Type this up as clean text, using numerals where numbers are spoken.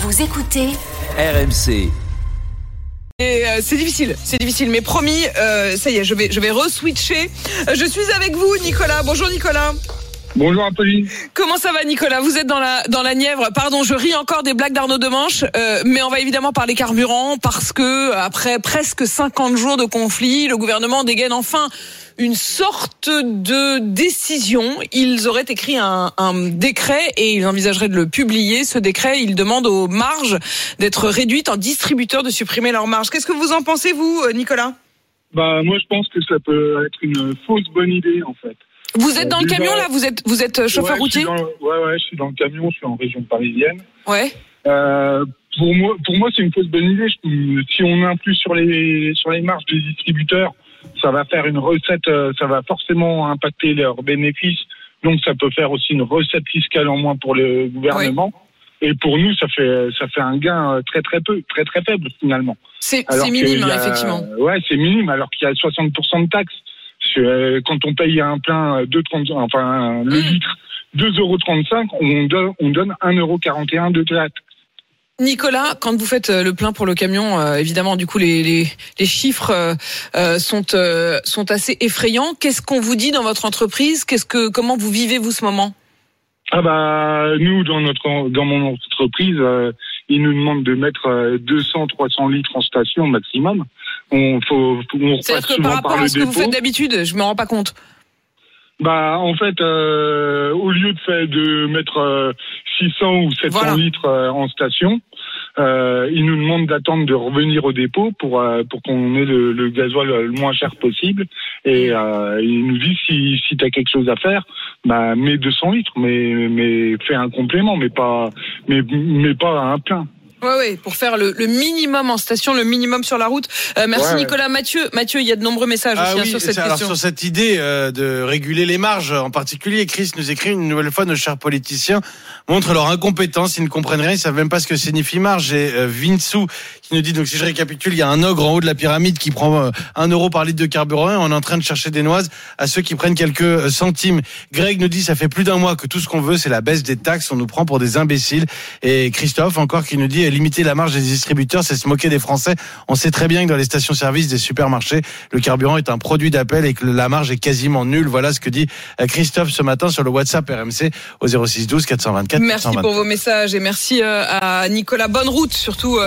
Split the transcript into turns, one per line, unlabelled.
Vous écoutez
RMC.
Et c'est difficile, mais promis, ça y est, je vais re-switcher. Je suis avec vous, Nicolas. Bonjour, Nicolas.
Bonjour Apolline.
Comment ça va, Nicolas? Vous êtes dans la Nièvre. Pardon, je ris encore des blagues d'Arnaud Demanche, mais on va évidemment parler carburant parce que après presque 50 jours de conflit, le gouvernement dégaine enfin une sorte de décision. Ils auraient écrit un décret et ils envisageraient de le publier. Ce décret, il demande aux marges d'être réduites en distributeurs, de supprimer leurs marges. Qu'est-ce que vous en pensez, vous, Nicolas?
Moi, je pense que ça peut être une fausse bonne idée, en fait.
Vous êtes dans le camion, là? Vous êtes chauffeur routier?
Je suis dans le camion, je suis en région parisienne.
Ouais.
Pour moi, c'est une fausse bonne idée. Si on influe sur les marges des distributeurs, ça va faire une recette, ça va forcément impacter leurs bénéfices. Donc, ça peut faire aussi une recette fiscale en moins pour le gouvernement. Oui. Et pour nous, ça fait un gain très faible finalement.
C'est minime, effectivement.
Ouais, c'est minime, alors qu'il y a 60% de taxes. Quand on paye un plein le litre 2,35 €, on donne 1,41 € de taxe.
Nicolas, quand vous faites le plein pour le camion, évidemment, du coup, les chiffres sont assez effrayants. Qu'est-ce qu'on vous dit dans votre entreprise? Comment vous vivez vous ce moment?
Nous, dans mon entreprise, ils nous demandent de mettre 200-300 litres en station maximum.
C'est-à-dire que par rapport à ce que vous faites d'habitude, je me rends pas compte.
En fait, au lieu de mettre 600 ou 700 litres en station, ils nous demandent d'attendre de revenir au dépôt pour qu'on ait le gasoil le moins cher possible. Et ils nous disent si t'as quelque chose à faire, mets 200 litres, mais fais un complément, mais pas un plein.
Ouais, pour faire le minimum en station, le minimum sur la route. Merci Nicolas. Mathieu, il y a de nombreux messages aussi sur cette question.
Alors sur cette idée de réguler les marges, en particulier, Chris nous écrit une nouvelle fois: nos chers politiciens montrent leur incompétence, ils ne comprennent rien, ils savent même pas ce que signifie marge. Et Vinsou qui nous dit, donc si je récapitule, il y a un ogre en haut de la pyramide qui prend 1 € par litre de carburant et on est en train de chercher des noises à ceux qui prennent quelques centimes. Greg nous dit, ça fait plus d'un mois que tout ce qu'on veut, c'est la baisse des taxes, on nous prend pour des imbéciles. Et Christophe encore qui nous dit, limiter la marge des distributeurs, c'est se moquer des Français. On sait très bien que dans les stations-service des supermarchés, le carburant est un produit d'appel et que la marge est quasiment nulle. Voilà ce que dit Christophe ce matin sur le WhatsApp RMC au 06 12 424
Merci 424. Pour vos messages et merci à Nicolas. Bonne route surtout.